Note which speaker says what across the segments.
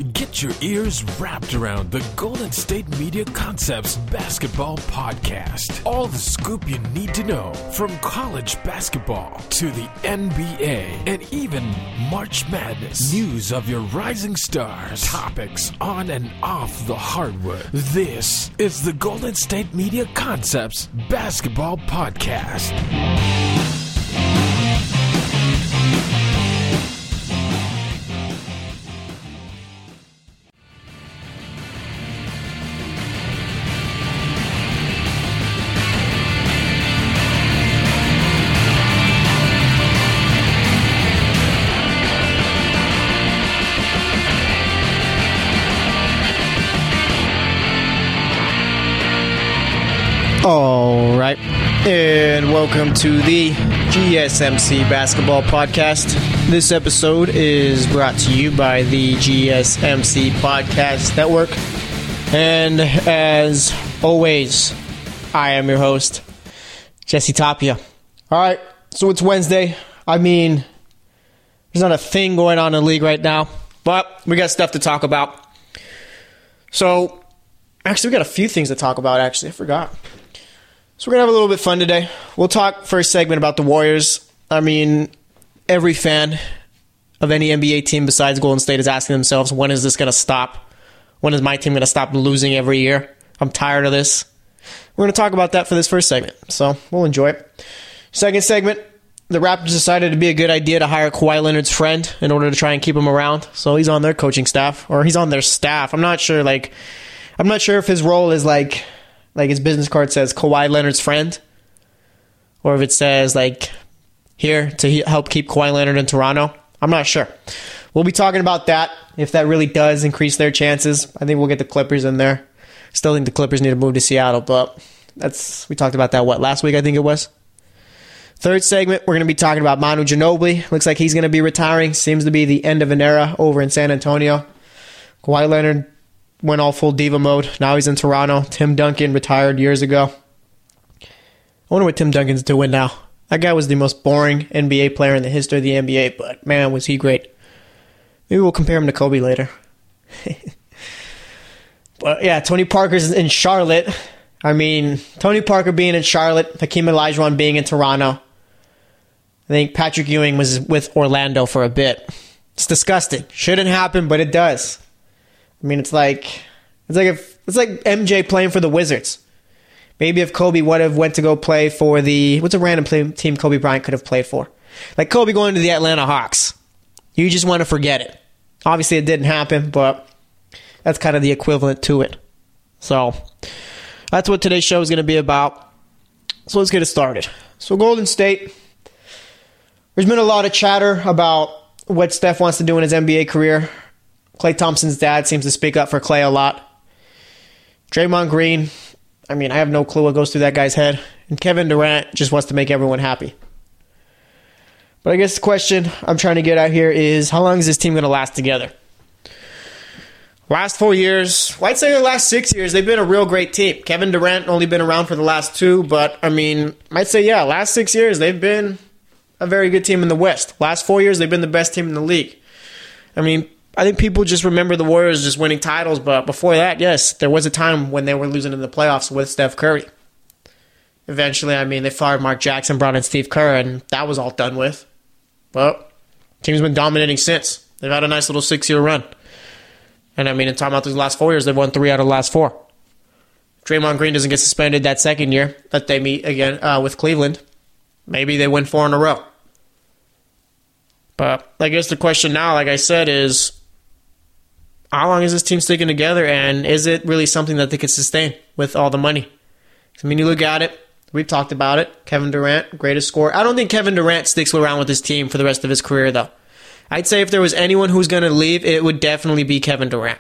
Speaker 1: Get your ears wrapped around the Golden State Media Concepts Basketball Podcast. All the scoop you need to know from college basketball to the NBA and even March Madness. News of your rising stars. Topics on and off the hardwood. This is the Golden State Media Concepts Basketball Podcast.
Speaker 2: All right, and welcome to the GSMC Basketball Podcast. This episode is brought to you by the GSMC Podcast Network. And as always, I am your host, Jesse Tapia. All right, so it's Wednesday. I mean, there's not a thing going on in the league right now, but we got stuff to talk about. So, actually, we got a few things to talk about, actually. I forgot. So we're going to have a little bit of fun today. We'll talk first segment about the Warriors. I mean, every fan of any NBA team besides Golden State is asking themselves, when is this going to stop? When is my team going to stop losing every year? I'm tired of this. We're going to talk about that for this first segment, so we'll enjoy it. Second segment, the Raptors decided it'd be a good idea to hire Kawhi Leonard's friend in order to try and keep him around. So he's on their coaching staff, or he's on their staff. I'm not sure if his role is like his business card says Kawhi Leonard's friend, or if it says here to help keep Kawhi Leonard in Toronto. I'm not sure. We'll be talking about that, if that really does increase their chances. I think we'll get the Clippers in there. Still think the Clippers need to move to Seattle, but we talked about that, last week I think it was. Third segment, we're going to be talking about Manu Ginobili. Looks like he's going to be retiring. Seems to be the end of an era over in San Antonio. Kawhi Leonard went all full diva mode. Now he's in Toronto. Tim Duncan retired years ago. I wonder what Tim Duncan's doing now. That guy was the most boring NBA player in the history of the NBA, but man, was he great. Maybe we'll compare him to Kobe later. But yeah, Tony Parker's in Charlotte. I mean, Tony Parker being in Charlotte, Hakeem Olajuwon being in Toronto. I think Patrick Ewing was with Orlando for a bit. It's disgusting. Shouldn't happen, but it does. I mean, it's like MJ playing for the Wizards. Maybe if Kobe would have went to go play for what's a random team Kobe Bryant could have played for? Like Kobe going to the Atlanta Hawks. You just want to forget it. Obviously, it didn't happen, but that's kind of the equivalent to it. So that's what today's show is going to be about. So let's get it started. So Golden State, there's been a lot of chatter about what Steph wants to do in his NBA career. Klay Thompson's dad seems to speak up for Klay a lot. Draymond Green, I mean, I have no clue what goes through that guy's head. And Kevin Durant just wants to make everyone happy. But I guess the question I'm trying to get at here is, how long is this team going to last together? Last 4 years, well, I'd say the last 6 years, they've been a real great team. Kevin Durant only been around for the last 2, but I mean, I'd say, yeah, last 6 years, they've been a very good team in the West. Last 4 years, they've been the best team in the league. I mean, I think people just remember the Warriors just winning titles, but before that, yes, there was a time when they were losing in the playoffs with Steph Curry. Eventually, I mean, they fired Mark Jackson, brought in Steve Kerr, and that was all done with. Well, team's been dominating since. They've had a nice little 6-year run. And I mean, in talking about these last 4 years, they've won 3 out of the last 4. If Draymond Green doesn't get suspended that second year that they meet again with Cleveland, maybe they win 4 in a row. But I guess the question now, like I said, is how long is this team sticking together, and is it really something that they could sustain with all the money? I mean, you look at it, we've talked about it, Kevin Durant, greatest scorer. I don't think Kevin Durant sticks around with this team for the rest of his career, though. I'd say if there was anyone who's going to leave, it would definitely be Kevin Durant.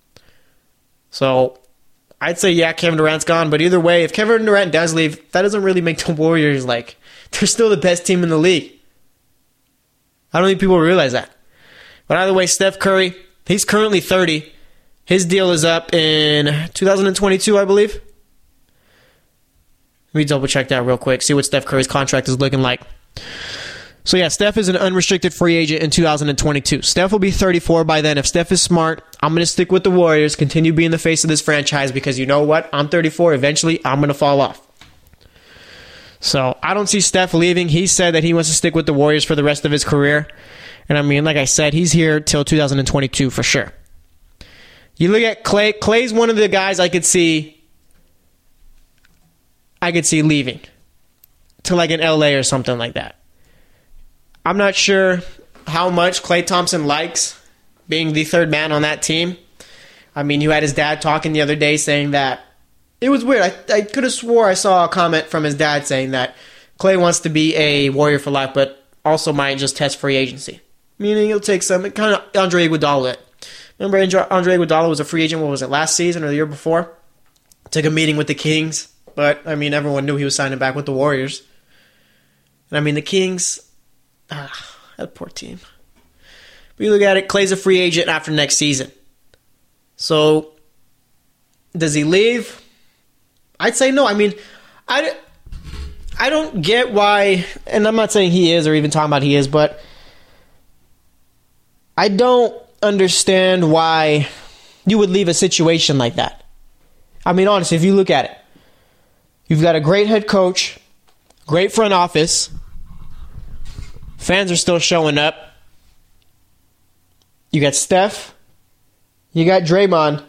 Speaker 2: So I'd say, yeah, Kevin Durant's gone, but either way, if Kevin Durant does leave, that doesn't really make the Warriors, they're still the best team in the league. I don't think people realize that. But either way, Steph Curry, he's currently 30. His deal is up in 2022, I believe. Let me double check that real quick, see what Steph Curry's contract is looking like. So yeah, Steph is an unrestricted free agent in 2022. Steph will be 34 by then. If Steph is smart, I'm going to stick with the Warriors, continue being the face of this franchise, because you know what? I'm 34. Eventually, I'm going to fall off. So I don't see Steph leaving. He said that he wants to stick with the Warriors for the rest of his career. And I mean, like I said, he's here till 2022 for sure. You look at Klay. Klay's one of the guys I could see leaving to like an LA or something like that. I'm not sure how much Klay Thompson likes being the third man on that team. I mean, you had his dad talking the other day saying that it was weird. I could have swore I saw a comment from his dad saying that Klay wants to be a Warrior for life, but also might just test free agency. Meaning he'll take some, kind of Andre Iguodala. Remember Andre Iguodala was a free agent, what was it, last season or the year before? Took a meeting with the Kings, but I mean, everyone knew he was signing back with the Warriors. And I mean, the Kings... that poor team. But you look at it, Klay's a free agent after next season. So, does he leave? I'd say no. I mean, I don't get why, and I'm not saying he is or even talking about he is, but I don't understand why you would leave a situation like that. I mean, honestly, if you look at it, you've got a great head coach, great front office. Fans are still showing up. You got Steph. You got Draymond.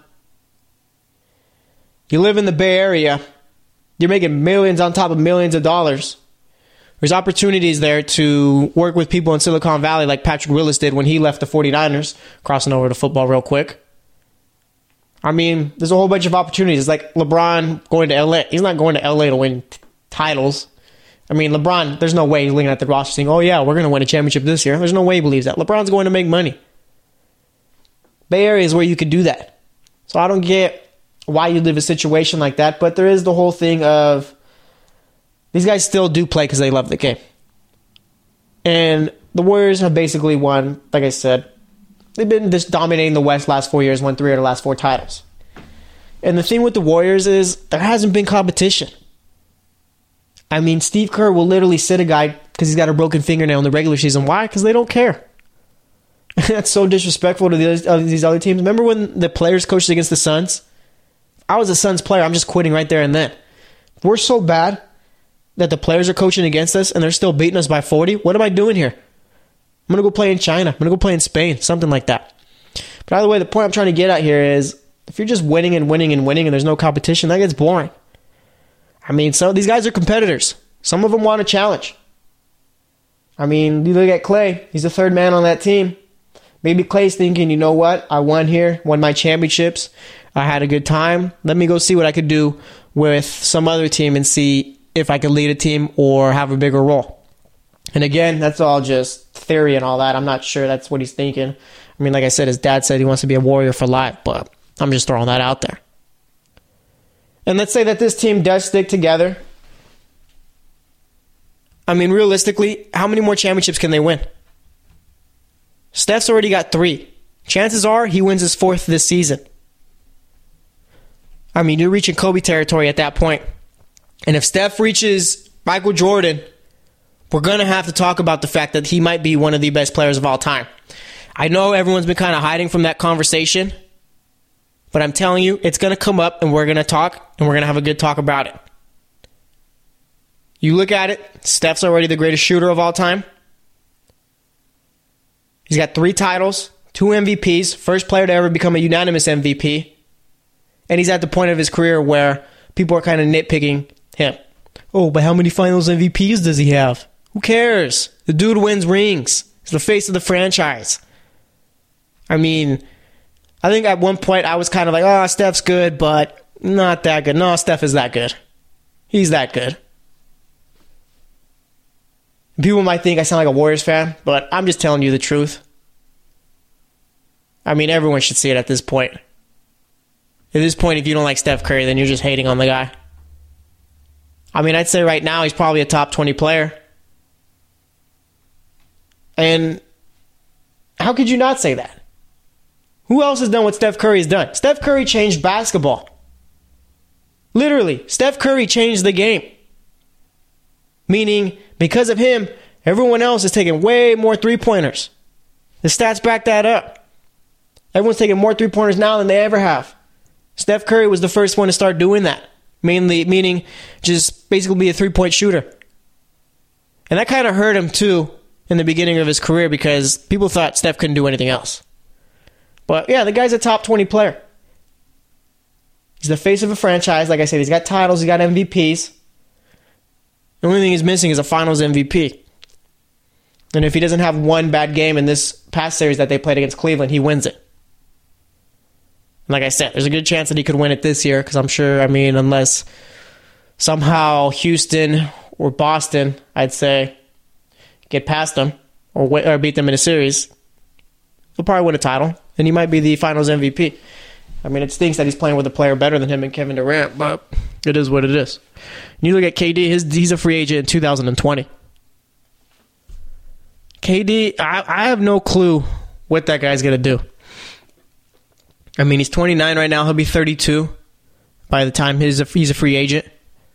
Speaker 2: You live in the Bay Area. You're making millions on top of millions of dollars. There's opportunities there to work with people in Silicon Valley like Patrick Willis did when he left the 49ers, crossing over to football real quick. I mean, there's a whole bunch of opportunities. It's like LeBron going to LA. He's not going to LA to win titles. I mean, LeBron, there's no way he's looking at the roster saying, oh yeah, we're going to win a championship this year. There's no way he believes that. LeBron's going to make money. Bay Area is where you could do that. So I don't get why you live a situation like that, but there is the whole thing of these guys still do play because they love the game. And the Warriors have basically won, like I said, they've been just dominating the West last 4 years, won 3 out of the last 4 titles. And the thing with the Warriors is there hasn't been competition. I mean, Steve Kerr will literally sit a guy because he's got a broken fingernail in the regular season. Why? Because they don't care. That's so disrespectful to these other teams. Remember when the players coached against the Suns? If I was a Suns player, I'm just quitting right there and then. If we're so bad that the players are coaching against us and they're still beating us by 40, what am I doing here? I'm going to go play in China. I'm going to go play in Spain, something like that. But either way, the point I'm trying to get at here is if you're just winning and winning and winning and there's no competition, that gets boring. I mean, some of these guys are competitors. Some of them want a challenge. I mean, you look at Klay. He's the third man on that team. Maybe Klay's thinking, you know what? I won here, won my championships. I had a good time. Let me go see what I could do with some other team and see if I could lead a team or have a bigger role. And again, that's all just theory and all that. I'm not sure that's what he's thinking. I mean, like I said, his dad said he wants to be a Warrior for life, but I'm just throwing that out there. And let's say that this team does stick together. I mean, realistically, how many more championships can they win? Steph's already got 3. Chances are he wins his 4th this season. I mean, you're reaching Kobe territory at that point. And if Steph reaches Michael Jordan, we're going to have to talk about the fact that he might be one of the best players of all time. I know everyone's been kind of hiding from that conversation, but I'm telling you, it's going to come up and we're going to talk and we're going to have a good talk about it. You look at it, Steph's already the greatest shooter of all time. He's got 3 titles, 2 MVPs, first player to ever become a unanimous MVP. And he's at the point of his career where people are kind of nitpicking him. Oh, but how many finals MVPs does he have? Who cares? The dude wins rings. He's the face of the franchise. I mean, I think at one point I was kind of like, oh, Steph's good, but not that good. No, Steph is that good. He's that good. People might think I sound like a Warriors fan, but I'm just telling you the truth. I mean, everyone should see it at this point. At this point, if you don't like Steph Curry, then you're just hating on the guy. I mean, I'd say right now he's probably a top 20 player. And how could you not say that? Who else has done what Steph Curry has done? Steph Curry changed basketball. Literally, Steph Curry changed the game. Meaning, because of him, Everyone else is taking way more three-pointers. The stats back that up. Everyone's taking more three-pointers now than they ever have. Steph Curry was the first one to start doing that. Meaning just basically be a three-point shooter. And that kind of hurt him too in the beginning of his career because people thought Steph couldn't do anything else. But yeah, the guy's a top 20 player. He's the face of a franchise. Like I said, he's got titles, he's got MVPs. The only thing he's missing is a finals MVP. And if he doesn't have one bad game in this past series that they played against Cleveland, he wins it. And like I said, there's a good chance that he could win it this year because I'm sure, unless somehow Houston or Boston, I'd say, get past them or beat them in a series, he'll probably win a title. And he might be the finals MVP. It stinks that he's playing with a player better than him and Kevin Durant, but it is what it is. And you look at KD, he's a free agent in 2020. KD, I have no clue what that guy's going to do. He's 29 right now. He'll be 32 by the time he's a free agent.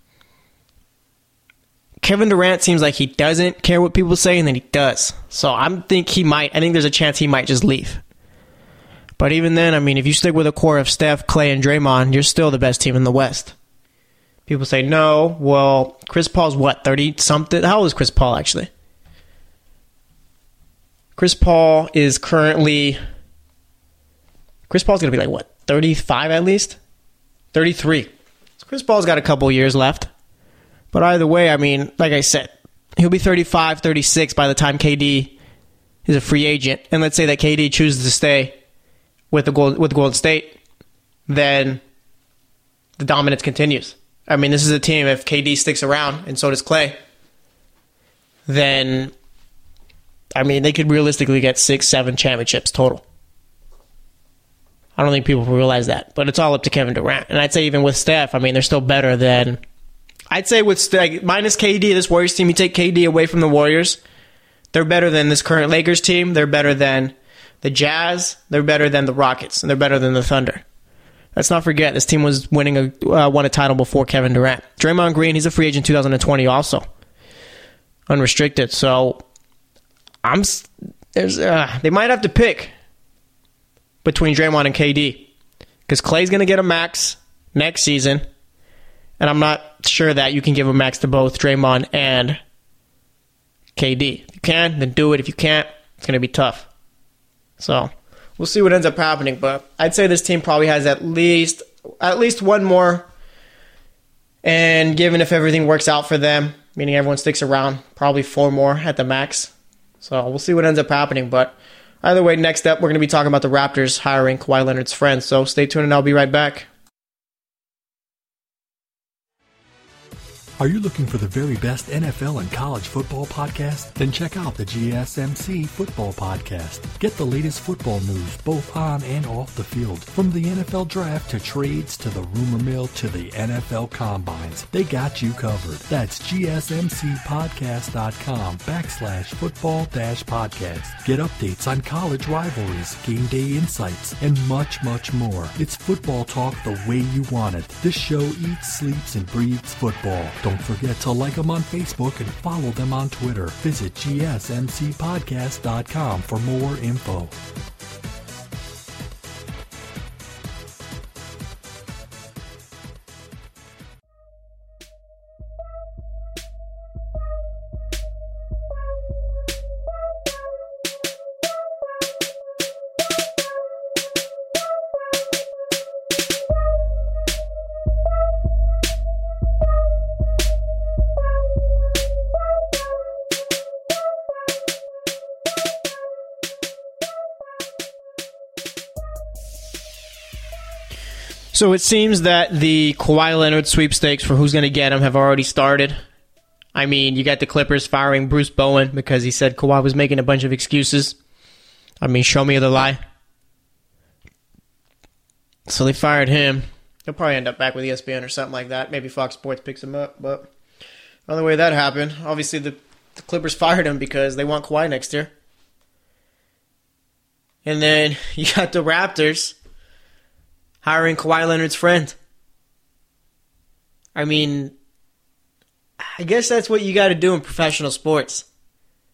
Speaker 2: Kevin Durant seems like he doesn't care what people say, and then he does. So I think there's a chance he might just leave. But even then, if you stick with a core of Steph, Clay, and Draymond, you're still the best team in the West. People say, no, well, Chris Paul's what, 30-something? How old is Chris Paul, actually? Chris Paul is currently... Chris Paul's going to be 35 at least? 33. So Chris Paul's got a couple years left. But either way, like I said, he'll be 35, 36 by the time KD is a free agent. And let's say that KD chooses to stay with Golden State, then the dominance continues. This is a team, if KD sticks around, and so does Clay, then, they could realistically get 6-7 championships total. I don't think people realize that, but it's all up to Kevin Durant. And I'd say even with Steph, they're still better than... I'd say with minus KD, this Warriors team, you take KD away from the Warriors, they're better than this current Lakers team, they're better than the Jazz, they're better than the Rockets, and they're better than the Thunder. Let's not forget, this team was won a title before Kevin Durant. Draymond Green, he's a free agent in 2020 also. Unrestricted. So, they might have to pick between Draymond and KD. Because Clay's going to get a max next season. And I'm not sure that you can give a max to both Draymond and KD. If you can, then do it. If you can't, it's going to be tough. So, we'll see what ends up happening. But I'd say this team probably has at least one more. And given if everything works out for them, meaning everyone sticks around, probably 4 more at the max. So, we'll see what ends up happening. But either way, next up, we're going to be talking about the Raptors hiring Kawhi Leonard's friend. So, stay tuned and I'll be right back.
Speaker 3: Are you looking for the very best NFL and college football podcast? Then check out the GSMC Football Podcast. Get the latest football news both on and off the field. From the NFL Draft to trades to the rumor mill to the NFL Combines. They got you covered. That's GSMCpodcast.com/football-podcast. Get updates on college rivalries, game day insights, and much, much more. It's football talk the way you want it. This show eats, sleeps, and breathes football. Don't forget to like them on Facebook and follow them on Twitter. Visit GSMCpodcast.com for more info.
Speaker 2: So it seems that the Kawhi Leonard sweepstakes for who's going to get him have already started. You got the Clippers firing Bruce Bowen because he said Kawhi was making a bunch of excuses. Show me the lie. So they fired him. He'll probably end up back with ESPN or something like that. Maybe Fox Sports picks him up. But the only way that happened, obviously the Clippers fired him because they want Kawhi next year. And then you got the Raptors hiring Kawhi Leonard's friend. I guess that's what you got to do in professional sports.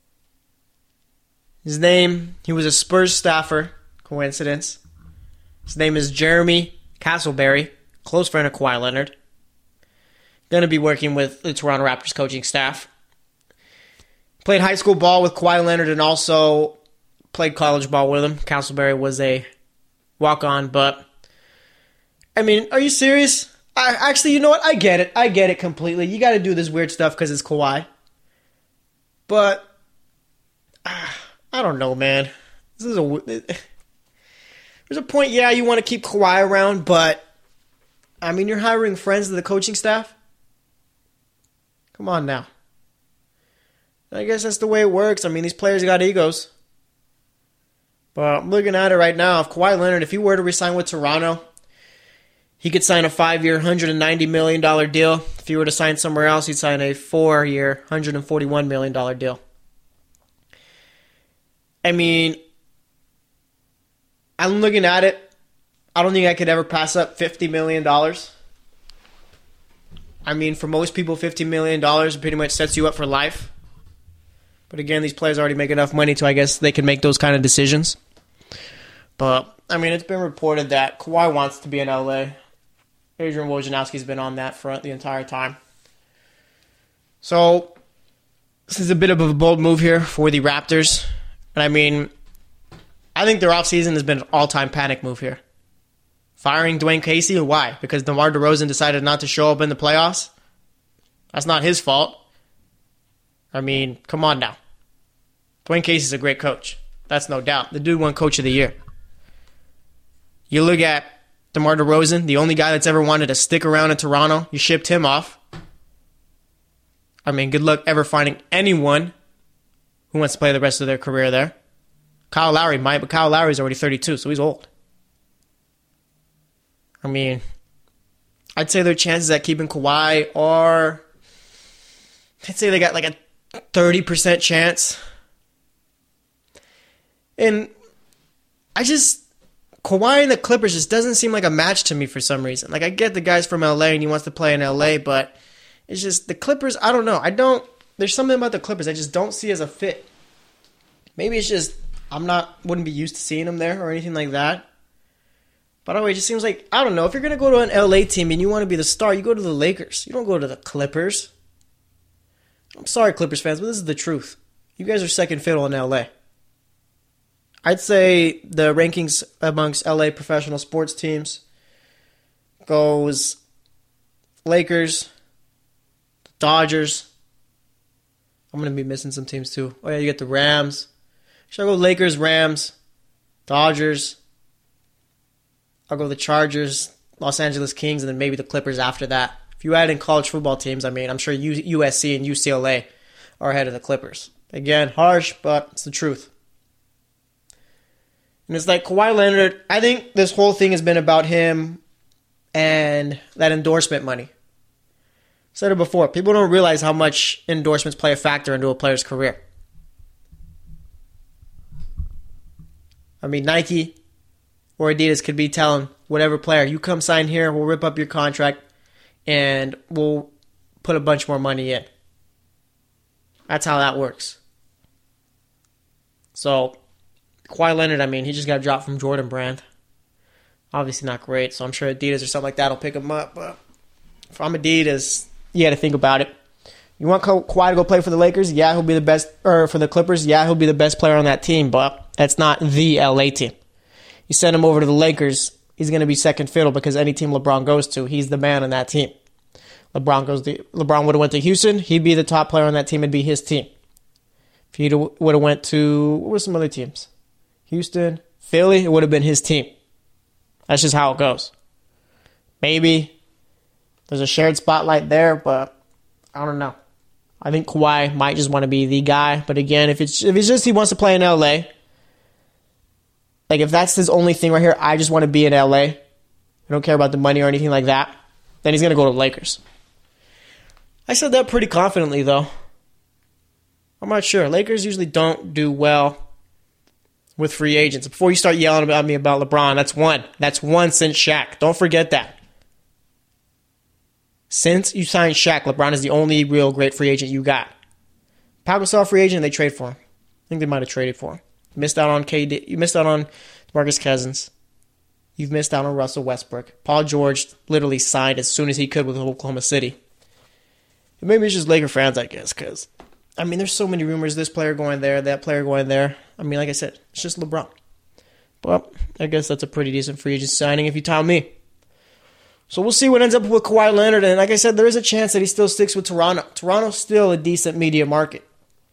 Speaker 2: He was a Spurs staffer. Coincidence. His name is Jeremy Castleberry, close friend of Kawhi Leonard. Going to be working with the Toronto Raptors coaching staff. Played high school ball with Kawhi Leonard and also played college ball with him. Castleberry was a walk-on, but I mean, are you serious? Actually, you know what? I get it. I get it completely. You got to do this weird stuff because it's Kawhi. But I don't know, man. There's a point, yeah, you want to keep Kawhi around, but I mean, you're hiring friends of the coaching staff? Come on now. I guess that's the way it works. I mean, these players got egos. But I'm looking at it right now. If Kawhi Leonard, if he were to resign with Toronto, he could sign a 5-year, $190 million deal. If he were to sign somewhere else, he'd sign a 4-year, $141 million deal. I mean, I'm looking at it. I don't think I could ever pass up $50 million. I mean, for most people, $50 million pretty much sets you up for life. But again, these players already make enough money to, I guess, they can make those kind of decisions. But, I mean, it's been reported that Kawhi wants to be in LA. Adrian Wojnarowski's been on that front the entire time. So, this is a bit of a bold move here for the Raptors. And I mean, I think their offseason has been an all-time panic move here. Firing Dwayne Casey? Why? Because DeMar DeRozan decided not to show up in the playoffs? That's not his fault. I mean, come on now. Dwayne Casey's a great coach. That's no doubt. The dude won Coach of the Year. You look at DeMar DeRozan, the only guy that's ever wanted to stick around in Toronto. You shipped him off. I mean, good luck ever finding anyone who wants to play the rest of their career there. Kyle Lowry might, but Kyle Lowry's already 32, so he's old. I mean, I'd say their chances at keeping Kawhi are, I'd say they got like a 30% chance. And Kawhi and the Clippers just doesn't seem like a match to me for some reason. Like, I get the guy's from LA and he wants to play in LA, but it's just the Clippers, I don't know. There's something about the Clippers I just don't see as a fit. Maybe it's just wouldn't be used to seeing them there or anything like that. But anyway, it just seems like, I don't know, if you're going to go to an LA team and you want to be the star, you go to the Lakers. You don't go to the Clippers. I'm sorry, Clippers fans, but this is the truth. You guys are second fiddle in LA. I'd say the rankings amongst LA professional sports teams goes Lakers, Dodgers. I'm going to be missing some teams too. Oh yeah, you get the Rams. Should I go Lakers, Rams, Dodgers? I'll go the Chargers, Los Angeles Kings, and then maybe the Clippers after that. If you add in college football teams, I mean, I'm sure USC and UCLA are ahead of the Clippers. Again, harsh, but it's the truth. And it's like Kawhi Leonard, I think this whole thing has been about him and that endorsement money. I said it before, people don't realize how much endorsements play a factor into a player's career. I mean, Nike or Adidas could be telling whatever player, you come sign here, we'll rip up your contract, and we'll put a bunch more money in. That's how that works. So, Kawhi Leonard, I mean, he just got dropped from Jordan Brand. Obviously not great, so I'm sure Adidas or something like that will pick him up. But if I'm Adidas, you got to think about it. You want Kawhi to go play for the Lakers? Yeah, he'll be the best. Or for the Clippers? Yeah, he'll be the best player on that team, but that's not the LA team. You send him over to the Lakers, he's going to be second fiddle because any team LeBron goes to, he's the man on that team. LeBron would have went to Houston, he'd be the top player on that team, it'd be his team. If he would have went to, what were some other teams? Houston, Philly, it would have been his team. That's just how it goes. Maybe there's a shared spotlight there, but I don't know. I think Kawhi might just want to be the guy, but again, if it's just he wants to play in LA, like if that's his only thing right here, I just want to be in LA, I don't care about the money or anything like that, then he's going to go to the Lakers. I said that pretty confidently, though. I'm not sure. Lakers usually don't do well with free agents. Before you start yelling at me about LeBron, that's one. That's one since Shaq. Don't forget that. Since you signed Shaq, LeBron is the only real great free agent you got. Pau Gasol free agent, they trade for him. I think they might have traded for him. Missed out on KD. You missed out on Marcus Cousins. You've missed out on Russell Westbrook. Paul George literally signed as soon as he could with Oklahoma City. And maybe it's just Laker fans, I guess, because, I mean, there's so many rumors, this player going there, that player going there. I mean, like I said, it's just LeBron. But I guess that's a pretty decent free agent signing if you tell me. So we'll see what ends up with Kawhi Leonard. And like I said, there is a chance that he still sticks with Toronto. Toronto's still a decent media market.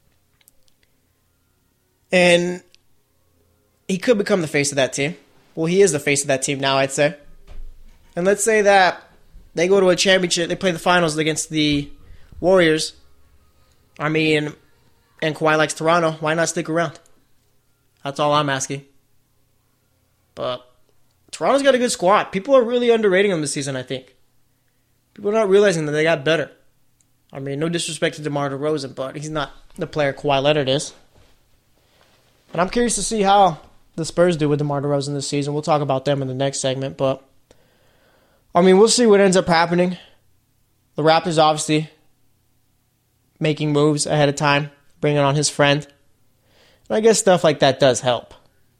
Speaker 2: And he could become the face of that team. Well, he is the face of that team now, I'd say. And let's say that they go to a championship, they play the finals against the Warriors. I mean, and Kawhi likes Toronto. Why not stick around? That's all I'm asking. But Toronto's got a good squad. People are really underrating them this season, I think. People are not realizing that they got better. I mean, no disrespect to DeMar DeRozan, but he's not the player Kawhi Leonard is. And I'm curious to see how the Spurs do with DeMar DeRozan this season. We'll talk about them in the next segment, but I mean, we'll see what ends up happening. The Raptors obviously making moves ahead of time, bringing on his friend. And I guess stuff like that does help.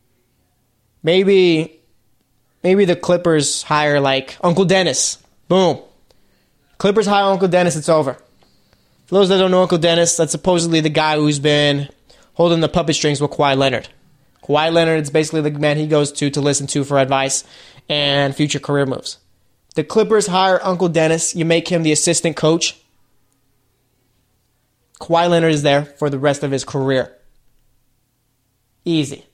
Speaker 2: Maybe the Clippers hire like Uncle Dennis. Boom. Clippers hire Uncle Dennis, it's over. For those that don't know Uncle Dennis, that's supposedly the guy who's been holding the puppet strings with Kawhi Leonard. Kawhi Leonard is basically the man he goes to listen to for advice and future career moves. The Clippers hire Uncle Dennis. You make him the assistant coach. Kawhi Leonard is there for the rest of his career. Easy.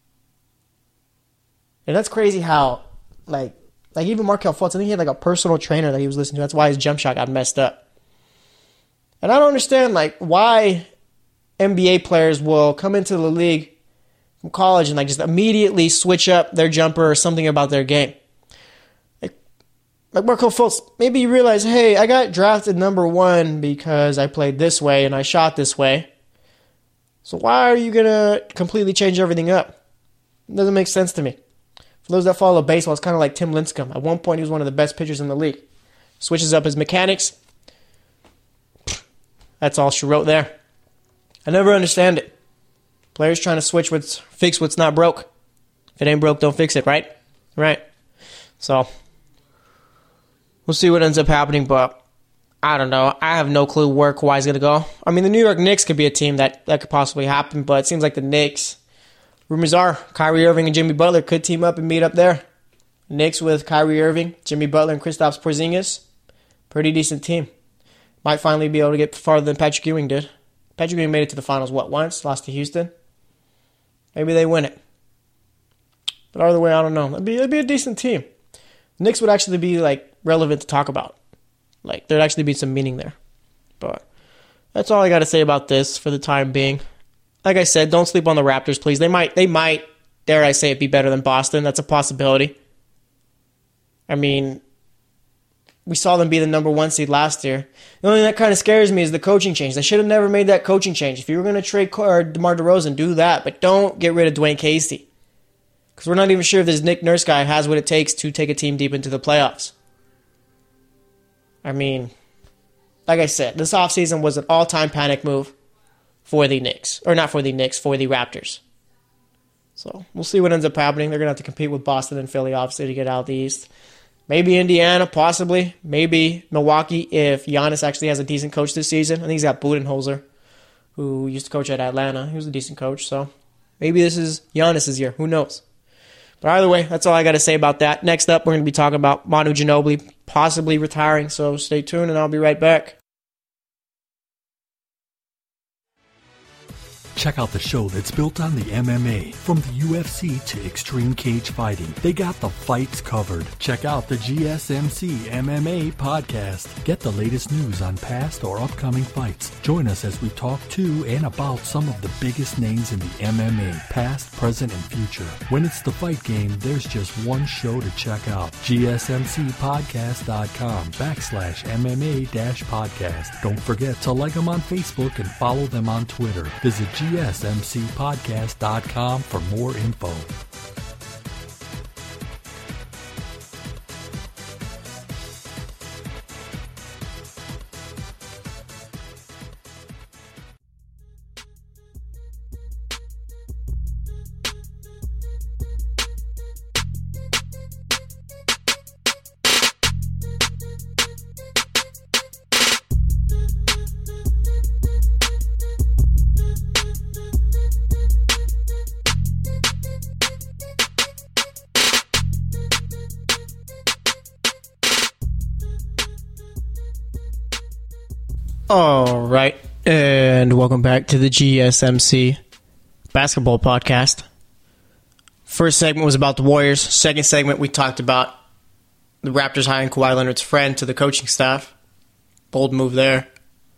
Speaker 2: And that's crazy how, like even Markelle Fultz, I think he had like a personal trainer that he was listening to. That's why his jump shot got messed up. And I don't understand, like, why NBA players will come into the league from college and like just immediately switch up their jumper or something about their game. Like Markelle Fultz, maybe you realize, hey, I got drafted number 1 because I played this way and I shot this way. So why are you going to completely change everything up? It doesn't make sense to me. For those that follow baseball, it's kind of like Tim Lincecum. At one point, he was one of the best pitchers in the league. Switches up his mechanics. That's all she wrote there. I never understand it. Players trying to fix what's not broke. If it ain't broke, don't fix it, right? Right. So, we'll see what ends up happening, but I don't know. I have no clue where Kawhi's going to go. I mean, the New York Knicks could be a team that could possibly happen, but it seems like the Knicks, rumors are Kyrie Irving and Jimmy Butler could team up and meet up there. Knicks with Kyrie Irving, Jimmy Butler, and Kristaps Porzingis. Pretty decent team. Might finally be able to get farther than Patrick Ewing did. Patrick Ewing made it to the finals, once? Lost to Houston? Maybe they win it. But either way, I don't know. It'd be a decent team. The Knicks would actually be, like, relevant to talk about. Like, there'd actually be some meaning there. But that's all I got to say about this for the time being. Like I said, don't sleep on the Raptors, please. They might, dare I say it, be better than Boston. That's a possibility. I mean, we saw them be the number 1 seed last year. The only thing that kind of scares me is the coaching change. They should have never made that coaching change. If you were going to trade DeMar DeRozan, do that. But don't get rid of Dwayne Casey. Because we're not even sure if this Nick Nurse guy has what it takes to take a team deep into the playoffs. I mean, like I said, this offseason was an all-time panic move for the Knicks. Or not for the Knicks, for the Raptors. So, we'll see what ends up happening. They're going to have to compete with Boston and Philly, obviously, to get out of the East. Maybe Indiana, possibly. Maybe Milwaukee, if Giannis actually has a decent coach this season. I think he's got Budenholzer, who used to coach at Atlanta. He was a decent coach, so maybe this is Giannis' year. Who knows? But either way, that's all I got to say about that. Next up, we're going to be talking about Manu Ginobili possibly retiring, so stay tuned, and I'll be right back.
Speaker 3: Check out the show that's built on the MMA. From the UFC to Extreme Cage Fighting, they got the fights covered. Check out the GSMC MMA podcast. Get the latest news on past or upcoming fights. Join us as we talk to and about some of the biggest names in the MMA, past, present, and future. When it's the fight game, there's just one show to check out. GSMCpodcast.com/MMA-podcast. Don't forget to like them on Facebook and follow them on Twitter. Visit GSMCpodcast.com for more info.
Speaker 2: All right, and welcome back to the GSMC Basketball Podcast. First segment was about the Warriors. Second segment, we talked about the Raptors hiring Kawhi Leonard's friend to the coaching staff. Bold move there.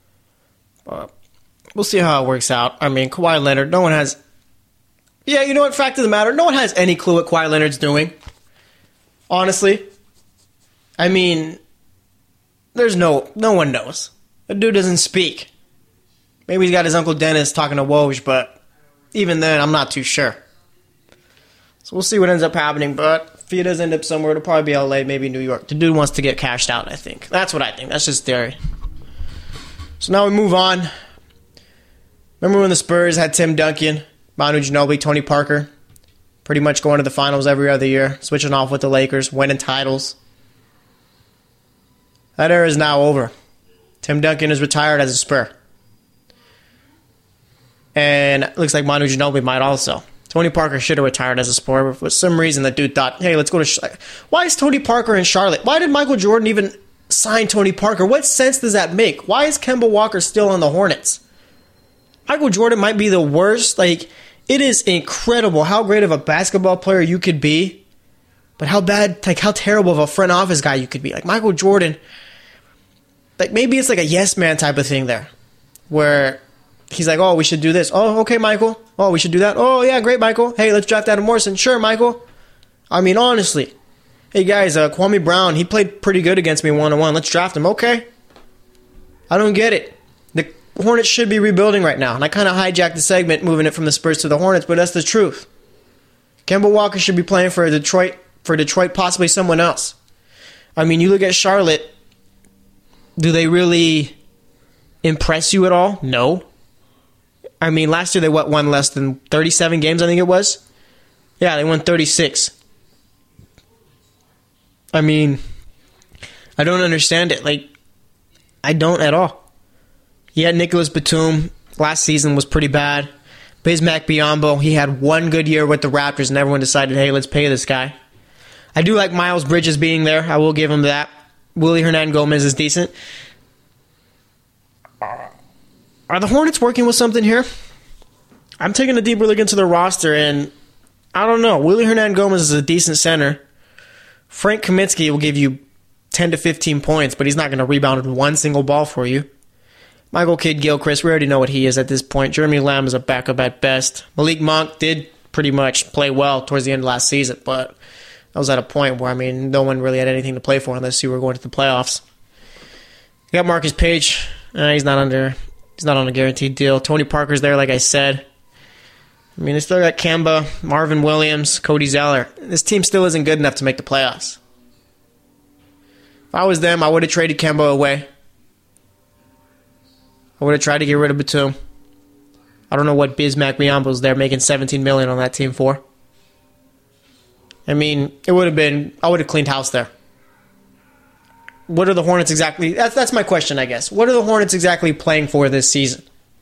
Speaker 2: We'll see how it works out. I mean, Kawhi Leonard, no one has... Yeah, you know what? Fact of the matter, no one has any clue what Kawhi Leonard's doing. Honestly. I mean, no one knows. The dude doesn't speak. Maybe he's got his Uncle Dennis talking to Woj, but even then, I'm not too sure. So we'll see what ends up happening, but if he does end up somewhere, it'll probably be LA, maybe New York. The dude wants to get cashed out, I think. That's what I think. That's just theory. So now we move on. Remember when the Spurs had Tim Duncan, Manu Ginobili, Tony Parker, pretty much going to the finals every other year, switching off with the Lakers, winning titles? That era is now over. Tim Duncan is retired as a Spur. And it looks like Manu Ginobili might also. Tony Parker should have retired as a Spur, but for some reason the dude thought, hey, let's go to... Why is Tony Parker in Charlotte? Why did Michael Jordan even sign Tony Parker? What sense does that make? Why is Kemba Walker still on the Hornets? Michael Jordan might be the worst. Like, it is incredible how great of a basketball player you could be, but how bad, like how terrible of a front office guy you could be. Like Michael Jordan, like maybe it's like a yes man type of thing there, where he's like, oh, we should do this. Oh, okay, Michael. Oh, we should do that. Oh, yeah, great, Michael. Hey, let's draft Adam Morrison. Sure, Michael. I mean, honestly. Hey, guys, Kwame Brown, he played pretty good against me one-on-one. Let's draft him. Okay. I don't get it. The Hornets should be rebuilding right now. And I kind of hijacked the segment, moving it from the Spurs to the Hornets, but that's the truth. Kemba Walker should be playing for Detroit, possibly someone else. I mean, you look at Charlotte. Do they really impress you at all? No. I mean, last year they won less than 37 games, I think it was. Yeah, they won 36. I mean, I don't understand it. Like, I don't at all. Yeah, Nicholas Batum last season was pretty bad. Bismack Biyombo, he had one good year with the Raptors, and everyone decided, hey, let's pay this guy. I do like Miles Bridges being there. I will give him that. Willie Hernangomez is decent. Are the Hornets working with something here? I'm taking a deeper look into their roster, and I don't know. Willie Hernangomez is a decent center. Frank Kaminsky will give you 10 to 15 points, but he's not going to rebound one single ball for you. Michael Kidd-Gilchrist, we already know what he is at this point. Jeremy Lamb is a backup at best. Malik Monk did pretty much play well towards the end of last season, but that was at a point where, I mean, no one really had anything to play for unless you were going to the playoffs. You got Marcus Page. He's not on a guaranteed deal. Tony Parker's there, like I said. I mean, they still got Kemba, Marvin Williams, Cody Zeller. This team still isn't good enough to make the playoffs. If I was them, I would have traded Kemba away. I would have tried to get rid of Batum. I don't know what Bismack Biyombo's there making $17 million on that team for. I mean, I would have cleaned house there. What are the Hornets exactly... That's my question, I guess. What are the Hornets exactly playing for this season?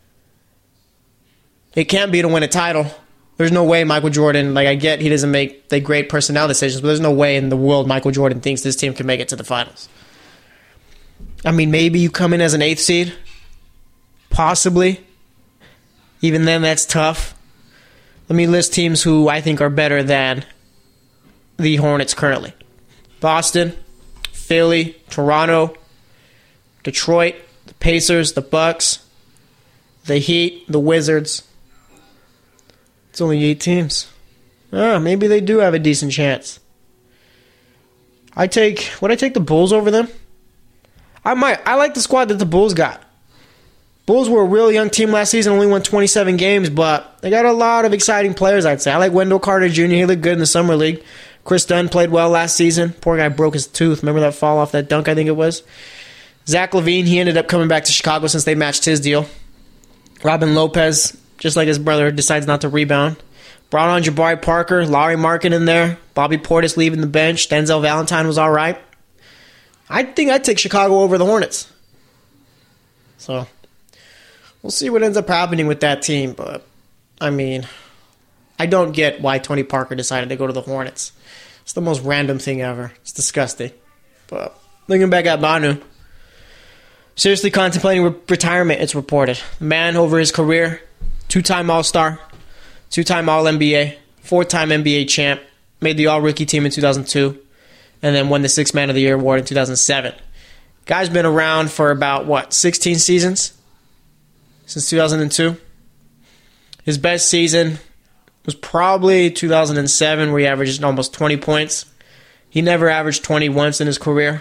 Speaker 2: It can't be to win a title. There's no way Michael Jordan... Like, I get he doesn't make the great personnel decisions, but there's no way in the world Michael Jordan thinks this team can make it to the finals. I mean, maybe you come in as an 8th seed. Possibly. Even then, that's tough. Let me list teams who I think are better than the Hornets currently. Boston, Philly, Toronto, Detroit, the Pacers, the Bucks, the Heat, the Wizards. It's only 8 teams. Maybe they do have a decent chance. Would I take the Bulls over them? I might. I like the squad that the Bulls got. Bulls were a real young team last season, only won 27 games, but they got a lot of exciting players, I'd say. I like Wendell Carter Jr. He looked good in the Summer League. Chris Dunn played well last season. Poor guy broke his tooth. Remember that fall off that dunk, I think it was? Zach LaVine, he ended up coming back to Chicago since they matched his deal. Robin Lopez, just like his brother, decides not to rebound. Brought on Jabari Parker, Larry Markin in there. Bobby Portis leaving the bench. Denzel Valentine was all right. I think I'd take Chicago over the Hornets. So, we'll see what ends up happening with that team. But, I mean, I don't get why Tony Parker decided to go to the Hornets. It's the most random thing ever. It's disgusting. But, looking back at Manu, seriously contemplating retirement, it's reported. The man over his career, 2-time All-Star, 2-time All-NBA, 4-time NBA champ, made the All-Rookie team in 2002, and then won the Sixth Man of the Year award in 2007. Guy's been around for about, 16 seasons? Since 2002. His best season was probably 2007, where he averaged almost 20 points. He never averaged 20 once in his career.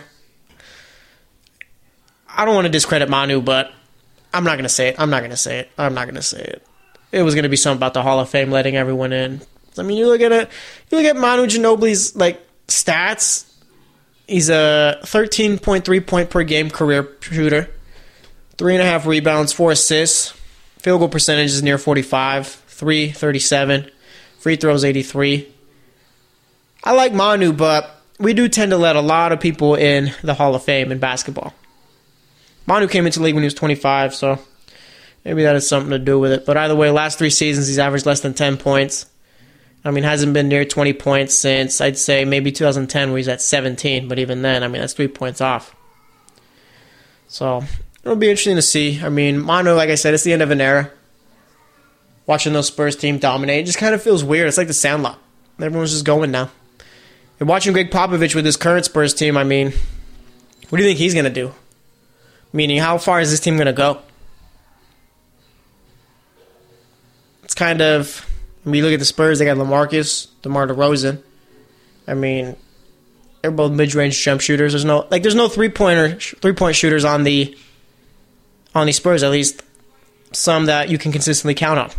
Speaker 2: I don't want to discredit Manu, but I'm not going to say it. It was going to be something about the Hall of Fame letting everyone in. I mean, you look at Manu Ginobili's stats. He's a 13.3 point per game career shooter, 3.5 rebounds, 4 assists. Field goal percentage is near 45, 37, free throws 83. I like Manu, but we do tend to let a lot of people in the Hall of Fame in basketball. Manu came into the league when he was 25, so maybe that has something to do with it. But either way, last 3 seasons, he's averaged less than 10 points. I mean, hasn't been near 20 points since, I'd say, maybe 2010, where he's at 17. But even then, I mean, that's 3 points off. So, it'll be interesting to see. I mean, Manu, like I said, it's the end of an era. Watching those Spurs team dominate, it just kind of feels weird. It's like the Sandlot. Everyone's just going now. And watching Greg Popovich with his current Spurs team, I mean, what do you think he's going to do? Meaning, how far is this team going to go? It's kind of... I mean, you look at the Spurs, they got LaMarcus, DeMar DeRozan. I mean, they're both mid-range jump shooters. There's no three-point shooters on the Spurs, at least some that you can consistently count on.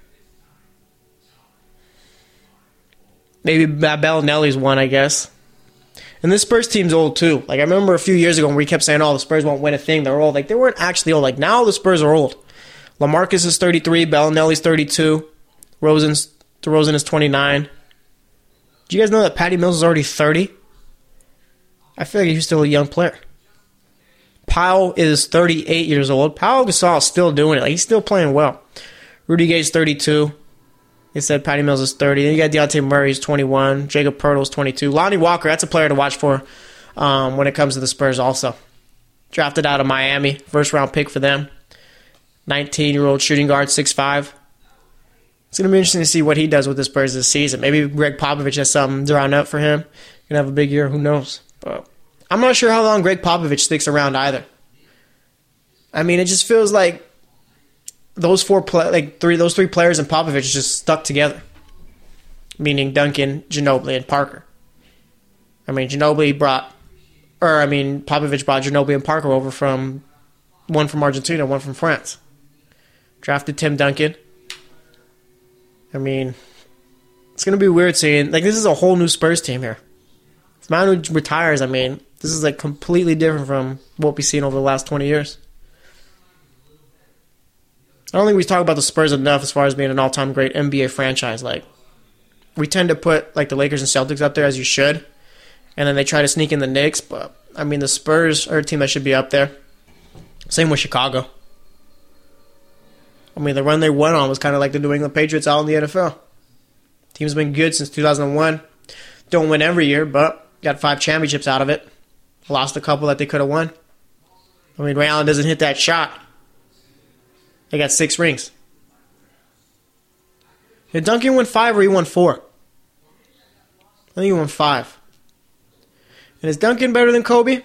Speaker 2: Maybe Bellinelli's one, I guess. And this Spurs team's old too. I remember a few years ago when we kept saying, "Oh, the Spurs won't win a thing. They're old." They weren't actually old. Now the Spurs are old. LaMarcus is 33, Bellinelli's 32. DeRozan is 29. Do you guys know that Patty Mills is already 30? I feel like he's still a young player. Powell is 38 years old. Pau Gasol is still doing it. He's still playing well. Rudy Gay's 32. They said Patty Mills is 30. Then you got Dejounte Murray, who's 21. Jakob Poeltl's 22. Lonnie Walker, that's a player to watch for when it comes to the Spurs also. Drafted out of Miami. First-round pick for them. 19-year-old shooting guard, 6'5". It's going to be interesting to see what he does with the Spurs this season. Maybe Greg Popovich has something drawn up for him. He's going to have a big year. Who knows? But I'm not sure how long Greg Popovich sticks around either. I mean, it just feels like those three players and Popovich just stuck together. Meaning Duncan, Ginobili, and Parker. I mean, Popovich brought Ginobili and Parker over from one from Argentina, one from France. Drafted Tim Duncan. I mean, it's going to be weird seeing... this is a whole new Spurs team here. If Manu retires, I mean, this is completely different from what we've seen over the last 20 years. I don't think we talk about the Spurs enough as far as being an all-time great NBA franchise. We tend to put, the Lakers and Celtics up there, as you should. And then they try to sneak in the Knicks. But, I mean, the Spurs are a team that should be up there. Same with Chicago. I mean, the run they went on was kind of like the New England Patriots out in the NFL. Team's been good since 2001. Don't win every year, but got 5 championships out of it. Lost a couple that they could have won. I mean, Ray Allen doesn't hit that shot. They got 6 rings. Did Duncan win 5 or he won 4? I think he won 5. And is Duncan better than Kobe?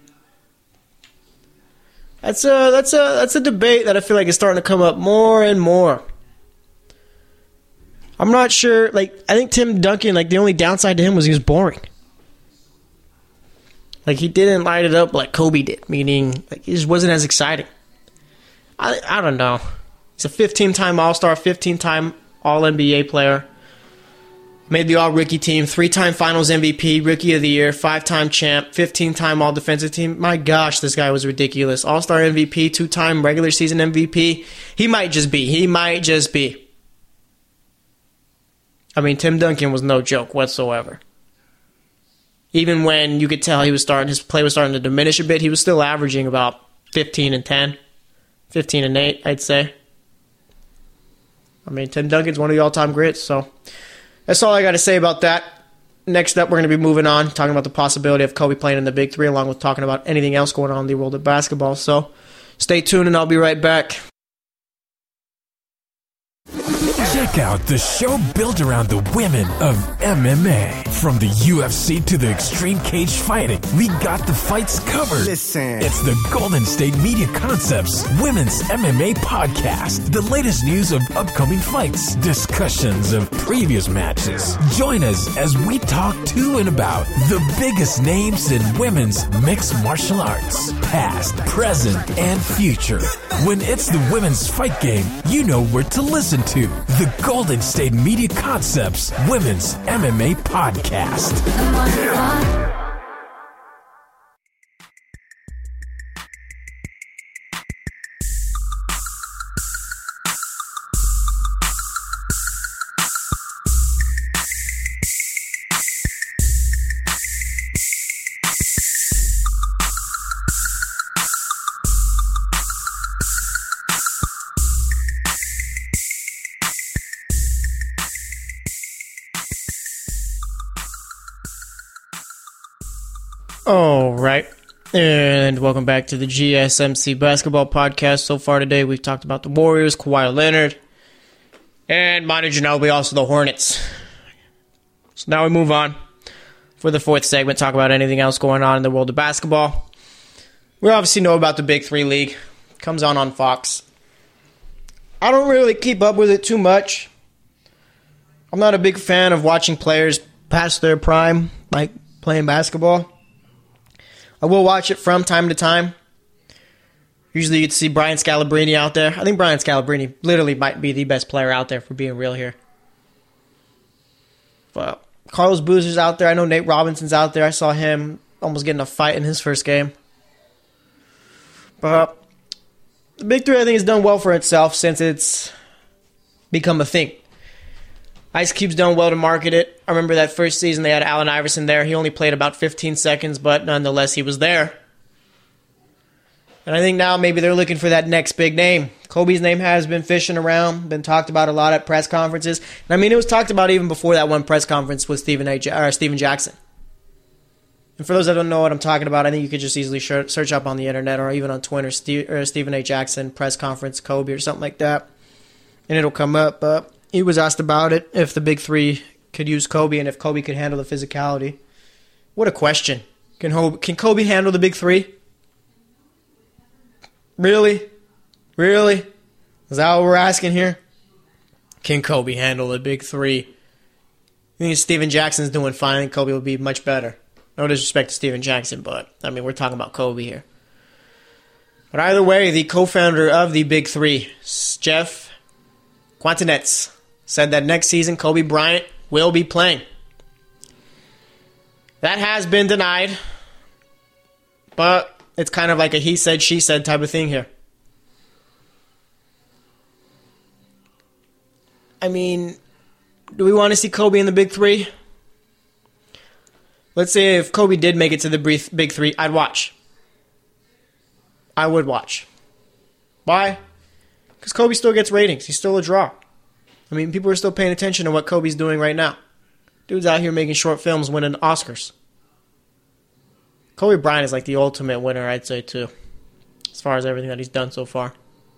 Speaker 2: That's a debate that I feel like is starting to come up more and more. I'm not sure. I think Tim Duncan, the only downside to him was he was boring. He didn't light it up like Kobe did, meaning he just wasn't as exciting. I don't know. He's a 15-time All-Star, 15-time All-NBA player. Made the All-Rookie team, 3-time Finals MVP, Rookie of the Year, 5-time champ, 15-time All-Defensive team. My gosh, this guy was ridiculous. All-Star MVP, 2-time regular season MVP. He might just be. I mean, Tim Duncan was no joke whatsoever. Even when you could tell his play was starting to diminish a bit, he was still averaging about 15 and 10, 15 and 8, I'd say. I mean, Tim Duncan's one of the all-time greats, so that's all I got to say about that. next up, we're going to be moving on, talking about the possibility of Kobe playing in the Big Three, along with talking about anything else going on in the world of basketball. So stay tuned, and I'll be right back.
Speaker 1: Check out the show built around the women of MMA. From the UFC to the extreme cage fighting, we got the fights covered.
Speaker 4: Listen.
Speaker 1: It's the Golden State Media Concepts Women's MMA Podcast. The latest news of upcoming fights, discussions of previous matches. Join us as we talk to and about the biggest names in women's mixed martial arts. Past, present, and future. When it's the women's fight game, you know where to listen to. The Golden State Media Concepts Women's MMA Podcast.
Speaker 2: All right, and welcome back to the GSMC Basketball Podcast. So far today, we've talked about the Warriors, Kawhi Leonard, and Manu Ginobili, also the Hornets. So now we move on for the fourth segment, talk about anything else going on in the world of basketball. We obviously know about the Big Three League. Comes on Fox. I don't really keep up with it too much. I'm not a big fan of watching players past their prime, like playing basketball. I will watch it from time to time. Usually you'd see Brian Scalabrine out there. I think Brian Scalabrine literally might be the best player out there, for being real here. But Carlos Boozer's out there. I know Nate Robinson's out there. I saw him almost getting a fight in his first game. But the Big Three, I think, has done well for itself since it's become a thing. Ice Cube's done well to market it. I remember that first season they had Allen Iverson there. He only played about 15 seconds, but nonetheless, he was there. And I think now maybe they're looking for that next big name. Kobe's name has been fishing around, been talked about a lot at press conferences. And I mean, it was talked about even before that one press conference with Steven Jackson. And for those that don't know what I'm talking about, I think you could just easily search up on the internet or even on Twitter, Stephen A. Jackson press conference, Kobe or something like that. And it'll come up. But he was asked about it, if the Big Three could use Kobe and if Kobe could handle the physicality. What a question. Can Kobe handle the Big Three? Really? Really? Is that what we're asking here? Can Kobe handle the Big Three? I think Steven Jackson's doing fine. I think Kobe will be much better. No disrespect to Steven Jackson, but, I mean, we're talking about Kobe here. But either way, the co-founder of the Big Three, Jeff Quantinetz, said that next season Kobe Bryant will be playing. That has been denied, but it's kind of like a he said, she said type of thing here. I mean, do we want to see Kobe in the Big Three? Let's say if Kobe did make it to the Big Three, I'd watch. I would watch. Why? Because Kobe still gets ratings. He's still a draw. I mean, people are still paying attention to what Kobe's doing right now. Dude's out here making short films, winning Oscars. Kobe Bryant is like the ultimate winner, I'd say, too, as far as everything that he's done so far.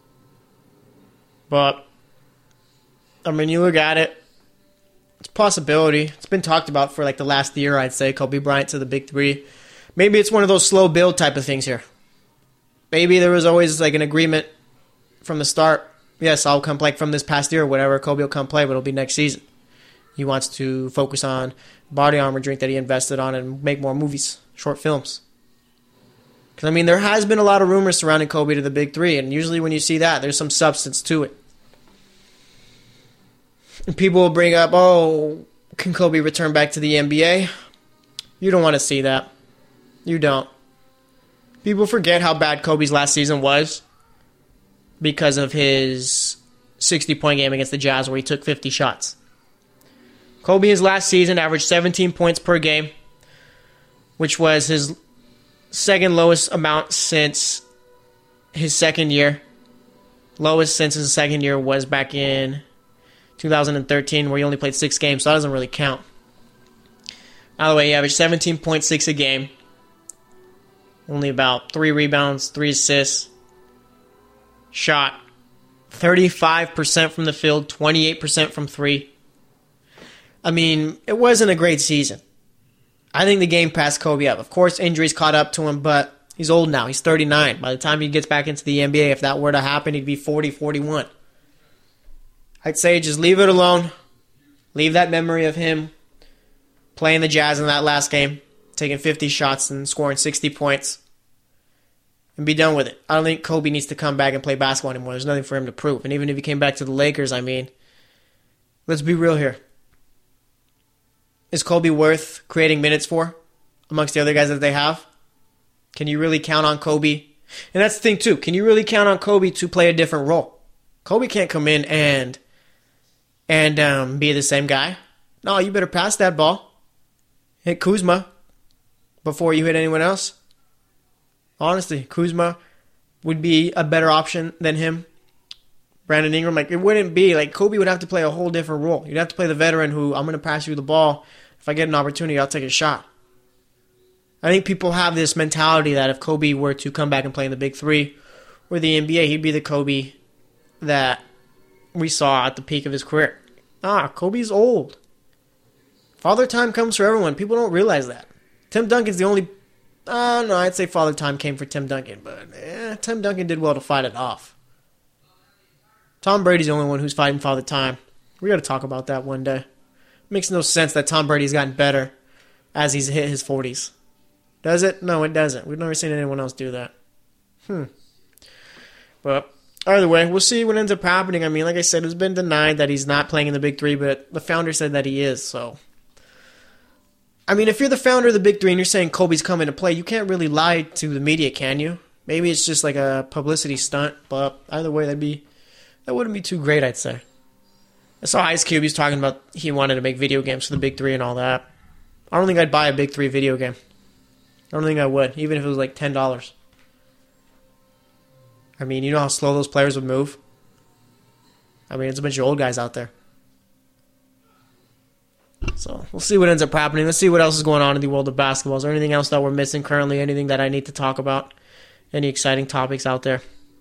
Speaker 2: But, I mean, you look at it, it's a possibility. It's been talked about for like the last year, I'd say, Kobe Bryant to the Big Three. Maybe it's one of those slow build type of things here. Maybe there was always like an agreement from the start. Yes, I'll come play from this past year or whatever. Kobe will come play, but it'll be next season. He wants to focus on body armor drink that he invested on and make more movies, short films. Because, I mean, there has been a lot of rumors surrounding Kobe to the Big Three, and usually when you see that, there's some substance to it. And people will bring up, oh, can Kobe return back to the NBA? You don't want to see that. You don't. People forget how bad Kobe's last season was because of his 60-point game against the Jazz where he took 50 shots. Kobe, his last season, averaged 17 points per game, which was his second lowest amount since his second year. Lowest since his second year was back in 2013, where he only played 6 games, so that doesn't really count. By the way, he averaged 17.6 a game. Only about 3 rebounds, 3 assists. Shot 35% from the field, 28% from 3. I mean, it wasn't a great season. I think the game passed Kobe up. Of course, injuries caught up to him, but he's old now. He's 39. By the time he gets back into the NBA, if that were to happen, he'd be 40, 41. I'd say just leave it alone. Leave that memory of him playing the Jazz in that last game, taking 50 shots and scoring 60 points, and be done with it. I don't think Kobe needs to come back and play basketball anymore. There's nothing for him to prove. And even if he came back to the Lakers, I mean, let's be real here. Is Kobe worth creating minutes for amongst the other guys that they have? Can you really count on Kobe? And that's the thing, too. Can you really count on Kobe to play a different role? Kobe can't come in and be the same guy. No, you better pass that ball. Hit Kuzma before you hit anyone else. Honestly, Kuzma would be a better option than him. Brandon Ingram, like, it wouldn't be, like, Kobe would have to play a whole different role. You'd have to play the veteran who, I'm going to pass you the ball. If I get an opportunity, I'll take a shot. I think people have this mentality that if Kobe were to come back and play in the Big Three or the NBA, he'd be the Kobe that we saw at the peak of his career. Kobe's old. Father time comes for everyone. People don't realize that. Tim Duncan's the only... no, I'd say father time came for Tim Duncan, but Tim Duncan did well to fight it off. Tom Brady's the only one who's fighting father time. We got to talk about that one day. Makes no sense that Tom Brady's gotten better as he's hit his 40s. Does it? No, it doesn't. We've never seen anyone else do that. But either way, we'll see what ends up happening. I mean, like I said, it's been denied that he's not playing in the Big Three, but the founder said that he is, so... I mean, if you're the founder of the Big Three and you're saying Kobe's coming to play, you can't really lie to the media, can you? Maybe it's just like a publicity stunt, but either way, that wouldn't be too great, I'd say. I saw Ice Cube, he's talking about he wanted to make video games for the Big Three and all that. I don't think I'd buy a Big Three video game. I don't think I would, even if it was like $10. I mean, you know how slow those players would move? I mean, it's a bunch of old guys out there. So, we'll see what ends up happening. Let's see what else is going on in the world of basketball. Is there anything else that we're missing currently? Anything that I need to talk about? Any exciting topics out there?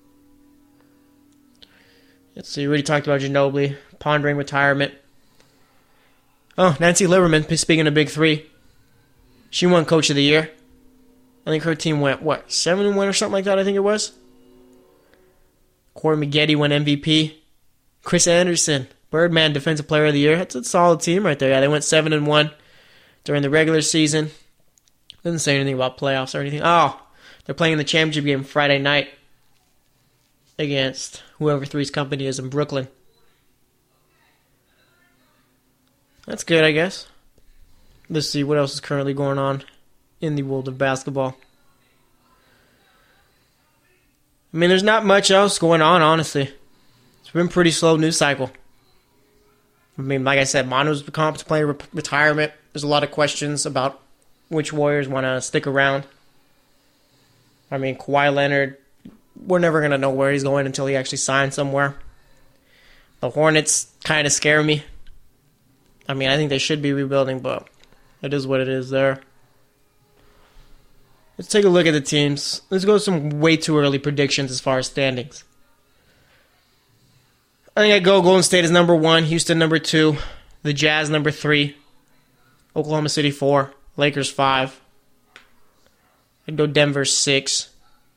Speaker 2: Let's see. We already talked about Ginobili pondering retirement. Oh, Nancy Lieberman, speaking of Big Three. She won Coach of the Year. I think her team went, 7-1 or something like that, I think it was? Corey Maggette won MVP. Chris Anderson, Birdman, Defensive Player of the Year. That's a solid team right there. Yeah, they went 7-1 during the regular season. Doesn't say anything about playoffs or anything. Oh, they're playing the championship game Friday night against whoever Three's Company is in Brooklyn. That's good, I guess. Let's see what else is currently going on in the world of basketball. I mean, there's not much else going on, honestly. It's been a pretty slow news cycle. I mean, like I said, Mono's contemplating retirement. There's a lot of questions about which Warriors want to stick around. I mean, Kawhi Leonard, we're never going to know where he's going until he actually signs somewhere. The Hornets kind of scare me. I mean, I think they should be rebuilding, but it is what it is there. Let's take a look at the teams. Let's go with some way too early predictions as far as standings. I think I'd go Golden State is number 1, Houston number 2, the Jazz number 3, Oklahoma City 4, Lakers 5. I'd go Denver 6.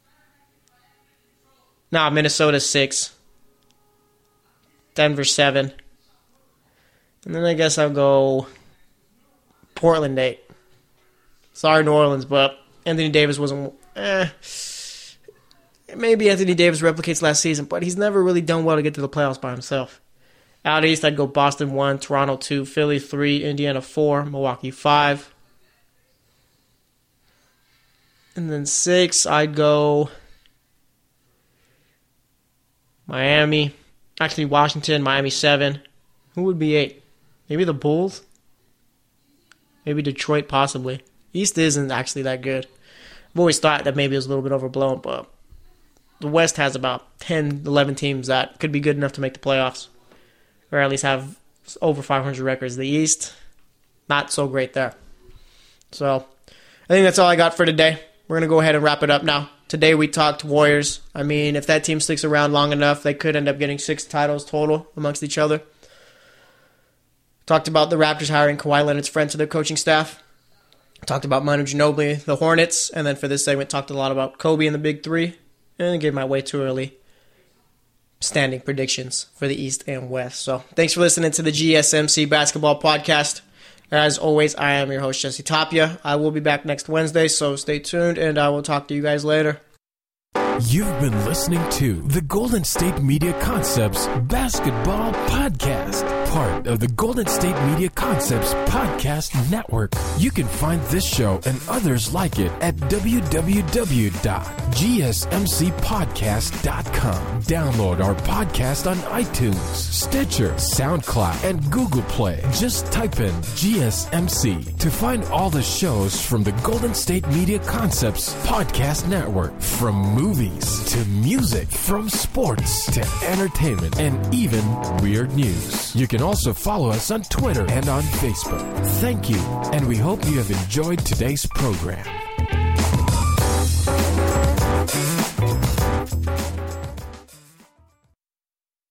Speaker 2: Minnesota 6. Denver 7. And then I guess I'll go Portland 8. Sorry, New Orleans, but Anthony Davis wasn't... Maybe Anthony Davis replicates last season, but he's never really done well to get to the playoffs by himself. Out East, I'd go Boston 1, Toronto 2, Philly 3, Indiana 4, Milwaukee 5. And then 6, I'd go Miami. Actually, Washington, Miami 7. Who would be 8? Maybe the Bulls? Maybe Detroit, possibly. East isn't actually that good. I've always thought that maybe it was a little bit overblown, but the West has about 10, 11 teams that could be good enough to make the playoffs, or at least have over 500 records. The East, not so great there. So I think that's all I got for today. We're going to go ahead and wrap it up now. Today we talked Warriors. I mean, if that team sticks around long enough, they could end up getting 6 titles total amongst each other. Talked about the Raptors hiring Kawhi Leonard's friend to their coaching staff. Talked about Manu Ginobili, the Hornets. And then for this segment, talked a lot about Kobe and the Big Three. And gave my way too early standing predictions for the East and West. So thanks for listening to the GSMC Basketball Podcast. As always, I am your host, Jesse Tapia. I will be back next Wednesday, so stay tuned, and I will talk to you guys later.
Speaker 1: You've been listening to the Golden State Media Concepts Basketball Podcast, part of the Golden State Media Concepts Podcast Network. You can find this show and others like it at www.gsmcpodcast.com. Download our podcast on iTunes, Stitcher, SoundCloud, and Google Play. Just type in GSMC to find all the shows from the Golden State Media Concepts Podcast Network, from movies to music, from sports to entertainment, and even weird news. You can also follow us on Twitter and on Facebook. Thank you, and we hope you have enjoyed today's program.